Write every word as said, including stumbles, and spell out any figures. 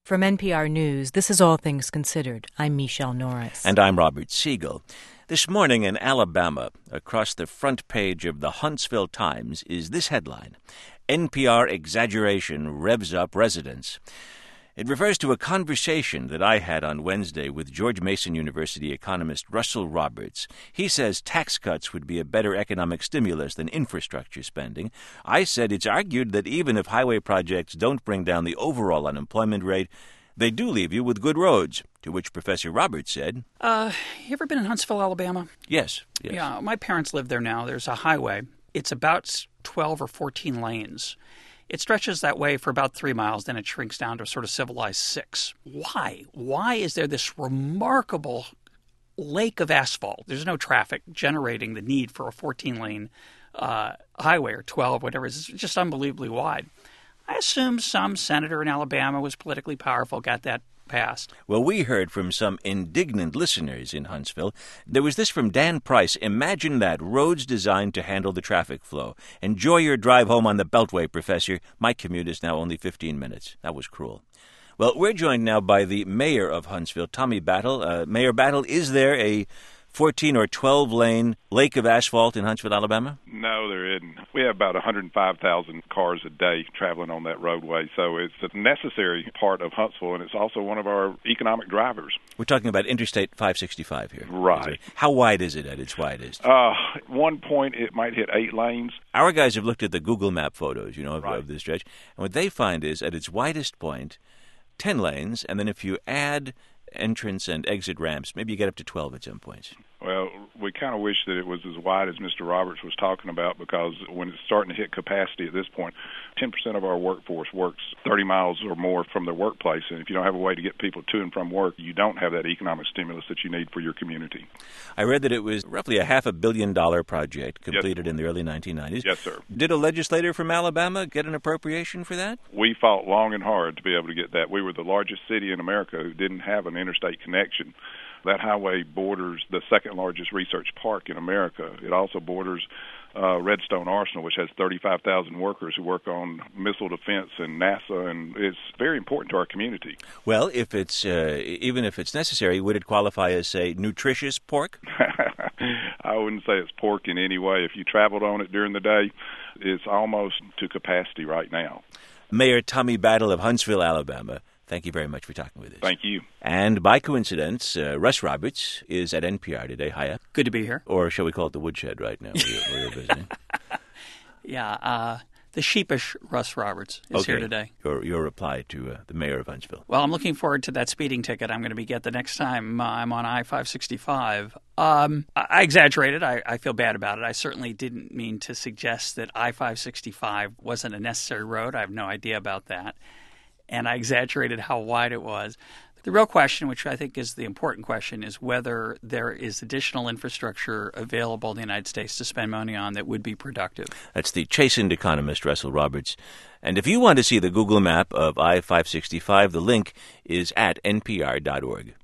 From N P R News, this is All Things Considered. I'm Michelle Norris. And I'm Robert Siegel. This morning in Alabama, across the front page of the Huntsville Times, is this headline: N P R exaggeration revs up residents. It refers to a conversation that I had on Wednesday with George Mason University economist Russell Roberts. He says tax cuts would be a better economic stimulus than infrastructure spending. I said it's argued that even if highway projects don't bring down the overall unemployment rate, they do leave you with good roads, to which Professor Roberts said, Uh, you ever been in Huntsville, Alabama? Yes, yes. Yeah, my parents live there now. There's a highway. It's about twelve or fourteen lanes. It stretches that way for about three miles, then it shrinks down to a sort of civilized six. Why? Why is there this remarkable lake of asphalt? There's no traffic generating the need for a fourteen-lane uh, highway or twelve, whatever. It's just unbelievably wide. I assume some senator in Alabama was politically powerful, got that passed. Well, we heard from some indignant listeners in Huntsville. There was this from Dan Price. Imagine that, roads designed to handle the traffic flow. Enjoy your drive home on the Beltway, Professor. My commute is now only fifteen minutes. That was cruel. Well, we're joined now by the mayor of Huntsville, Tommy Battle. Uh, Mayor Battle, is there a fourteen or twelve lane lake of asphalt in Huntsville, Alabama? No, there isn't. We have about one hundred five thousand cars a day traveling on that roadway, so it's a necessary part of Huntsville, and it's also one of our economic drivers. We're talking about Interstate five sixty-five here. Right. How wide is it at its widest? Uh, at one point, it might hit eight lanes. Our guys have looked at the Google Map photos, you know, of, Right. of this stretch, and what they find is, at its widest point, ten lanes, and then if you add entrance and exit ramps, maybe you get up to twelve at some points. Well, we kind of wish that it was as wide as Mister Roberts was talking about, because when it's starting to hit capacity at this point, ten percent of our workforce works thirty miles or more from their workplace, and if you don't have a way to get people to and from work, you don't have that economic stimulus that you need for your community. I read that it was roughly a half a billion dollar project completed Yes. in the early nineteen nineties. Yes, sir. Did a legislator from Alabama get an appropriation for that? We fought long and hard to be able to get that. We were the largest city in America who didn't have an interstate connection. That highway borders the second largest research park in America. It also borders uh, Redstone Arsenal, which has thirty-five thousand workers who work on missile defense and NASA, and it's very important to our community. Well, if it's uh, even if it's necessary, would it qualify as, say, nutritious pork? I wouldn't say it's pork in any way. If you traveled on it during the day, it's almost to capacity right now. Mayor Tommy Battle of Huntsville, Alabama, thank you very much for talking with us. Thank you. And by coincidence, uh, Russ Roberts is at N P R today. Hiya. Good to be here. Or shall we call it the woodshed right now, where you're, where you're visiting? Yeah, uh, the sheepish Russ Roberts is Okay. here today. Your, your reply to uh, the mayor of Huntsville. Well, I'm looking forward to that speeding ticket I'm going to be get the next time uh, I'm on I five sixty-five. Um, I, I exaggerated. I, I feel bad about it. I certainly didn't mean to suggest that I five sixty-five wasn't a necessary road. I have no idea about that. And I exaggerated how wide it was. The real question, which I think is the important question, is whether there is additional infrastructure available in the United States to spend money on that would be productive. That's the chastened economist, Russell Roberts. And if you want to see the Google map of I five sixty-five, the link is at N P R dot org.